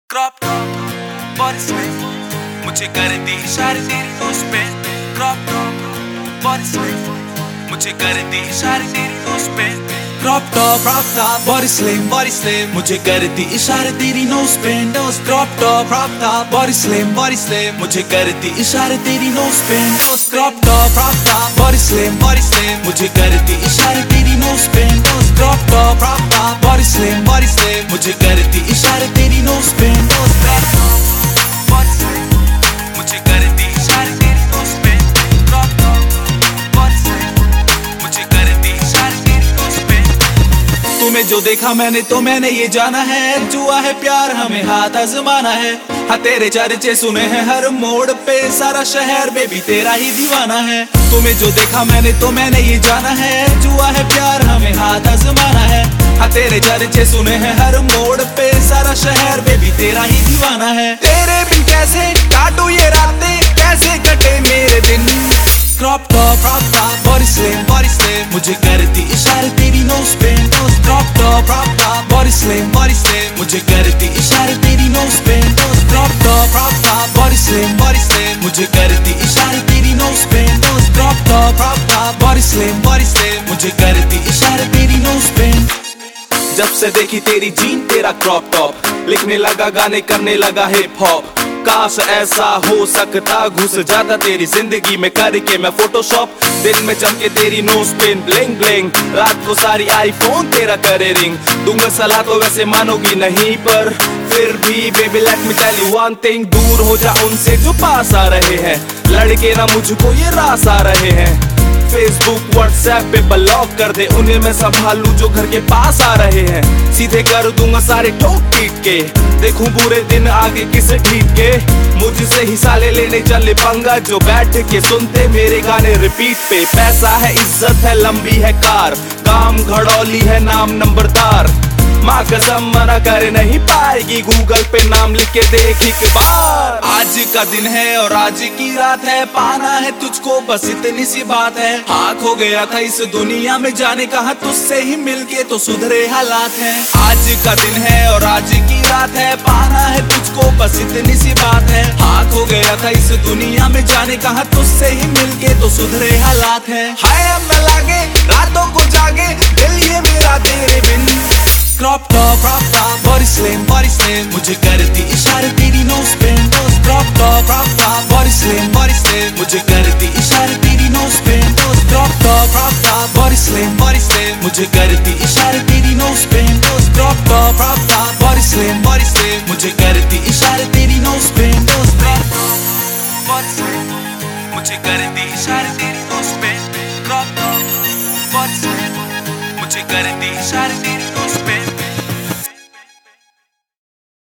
Crop top body slim, मुझे कर दी इशारे तेरी नोज पे। क्रॉप टॉप बॉडी स्लिम, मुझे कर दी इशारे तेरी नोज पे। क्रॉप टॉप बॉडी स्लिम, मुझे कर दी इशारे तेरी नोज पे। क्रॉप टॉप बॉडी स्लिम, मुझे कर दी इशारे तेरी नोज पे। क्रॉप टॉप बॉडी स्लिम, मुझे कर दी इशारे तेरी नोज पे। क्रॉप टॉप बॉडी स्लिम, मुझे कर दी इशारे तेरी नोज पे। मुझे कर दी इशारे तेरी नोज पे। क्रॉप टॉप बॉडी स्लिम, मुझे कर दी इशारे तेरी नोज पे। तुम्हें जो देखा मैंने तो मैंने ये जाना है, जुआ है प्यार हमें हाथ आजमाना है। हाँ तेरे चर्चे सुने हैं हर मोड़ पे, सारा शहर बेबी तेरा ही दीवाना है। तुम्हें जो देखा मैंने तो मैंने ये जाना है, जुआ है प्यार हमें हाथ आजमाना है। हाँ तेरे चर्चे सुने हैं हर मोड़ पे, सारा शहर बेबी तेरा ही दीवाना है। तेरे बिन कैसे काटूं ये रातें, कैसे कटे मेरे दिन। क्रॉप टॉप बॉडी स्लिम, मुझे कर दी इशारे तेरी नोज पे। क्रॉप टॉप बॉडी स्लिम, मुझे कर दी इशारे तेरी नोज पे। क्रॉप टॉप बॉडी स्लिम, मुझे कर दी इशारे तेरी नोज पे। क्रॉप टॉप बॉडी स्लिम, मुझे कर दी इशारे तेरी नोज पे। जब से देखी तेरी जीन तेरा क्रॉप टॉप, लिखने लगा गाने करने लगा हिप हॉप। काश ऐसा हो सकता, घुस जाता तेरी जिंदगी में करके मैं फोटोशॉप। दिन में चमके तेरी नोज पिन ब्लिंग ब्लिंग, रात को सारी आईफोन तेरा करे रिंग। दूंगा सलाह तो वैसे मानोगी नहीं, पर फिर भी baby let me tell you one thing, दूर हो जा उनसे जो पास आ रहे हैं। लड़के ना मुझको ये रास आ रहे हैं। फेसबुक व्हाट्सएप पे ब्लॉक कर दे, उन्हें मैं संभालू जो घर के पास आ रहे हैं। सीधे कर दूंगा सारे ठोक पीट के, देखूं बुरे दिन आगे किसे ठीक के। मुझसे ही साले लेने चले पंगा, जो बैठ के सुनते मेरे गाने रिपीट पे। पैसा है इज्जत है लंबी है कार, काम घड़ौली है नाम नंबरदार। माँ कसम मना कर नहीं पाएगी, गूगल पे नाम लिख के देख एक बार। आज का दिन है और आज की रात है, पाना है तुझको बस इतनी सी बात है। हाँ खो गया था इस दुनिया में, जाने कहा तुझसे ही मिलके तो सुधरे हालात हैं। आज का दिन है और आज की रात है, पाना है तुझको बस इतनी सी बात है। हाँ खो गया था इस दुनिया में, जाने कहा तुझसे ही मिलके तो सुधरे हालात हैं। हाय अब मैं लागे रातों को जागे, दिल ये मेरा तेरे बिन। क्रॉप टॉप बॉडी स्लिम, मुझे कर दी इशारे तेरी नोज पे। क्रॉप टॉप बॉडी स्लिम, मुझे कर दी इशारे तेरी नोज पे। क्रॉप टॉप बॉडी स्लिम, मुझे कर दी इशारे तेरी नोज पे। क्रॉप टॉप बॉडी स्लिम, मुझे कर दी इशारे तेरी नोज पे। मुझे कर दी इशारे तेरी नोज पे। क्रॉप टॉप बॉडी स्लिम, मुझे कर दी इशारे तेरी नोज पे।